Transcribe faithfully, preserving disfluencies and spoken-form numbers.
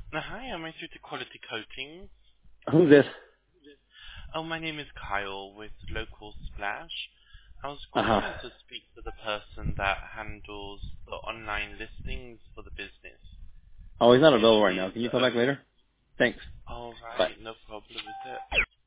Uh, Hi, am I through to Quality Coatings? Who's this? Oh, my name is Kyle with Local Splash. I was Uh-huh. calling to speak to the person that handles the online listings for the business. Oh, he's not available right Usually now. is Can you the call back only... later? Thanks. Oh, Bye. right, no problem, is it?